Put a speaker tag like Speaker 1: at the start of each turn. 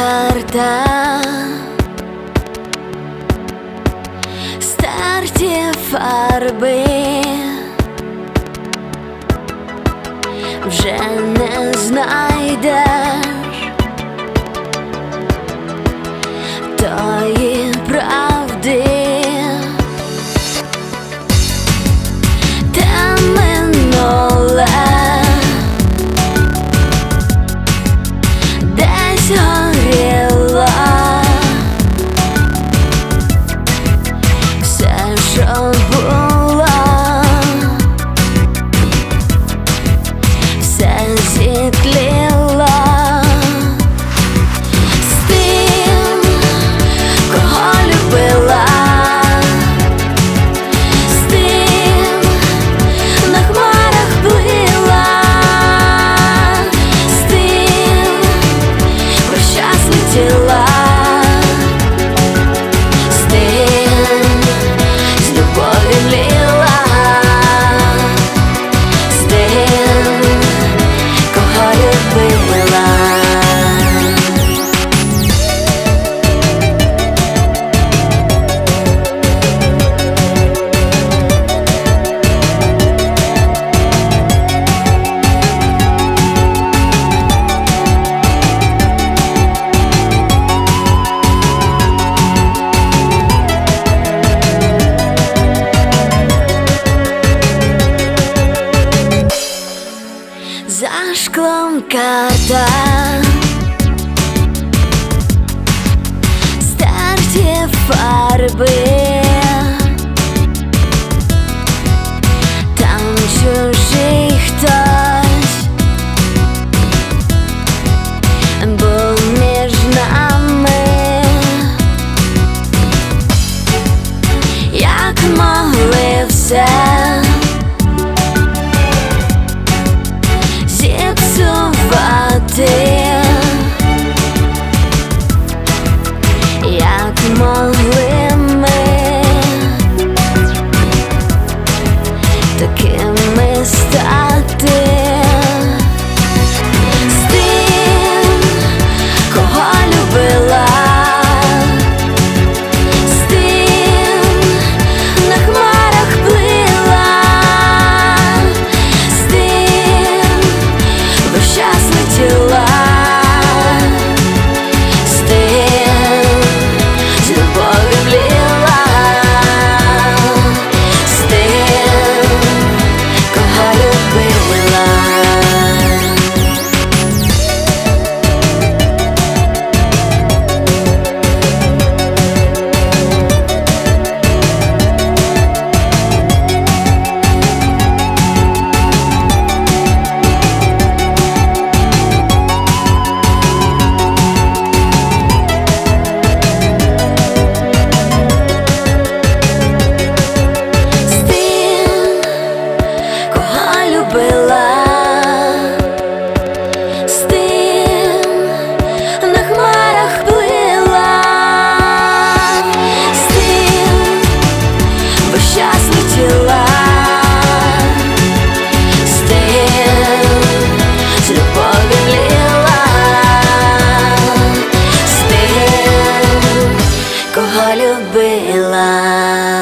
Speaker 1: карта, стерті фарби, вже не знайдеш тої правди. Те минуле десь горіло, все, що було, все зітліло. З тим, кого любила, з тим на хмарах плила, з тим весь час летіла, з тим з любов'ю мліла, з тим, кого любила. За шклом карта, стерті фарби, там чужий хтось був між нами, як могли все зіпсувати, як могли ми такими стати. З тим, кого любила, з тим на хмарах плила, з тим весь час летіла, з тим з любов'ю мліла, з тим, кого любила. З тим на хмарах плила, з тим весь час летіла, з тим з любов'ю мліла, з тим, кого любила.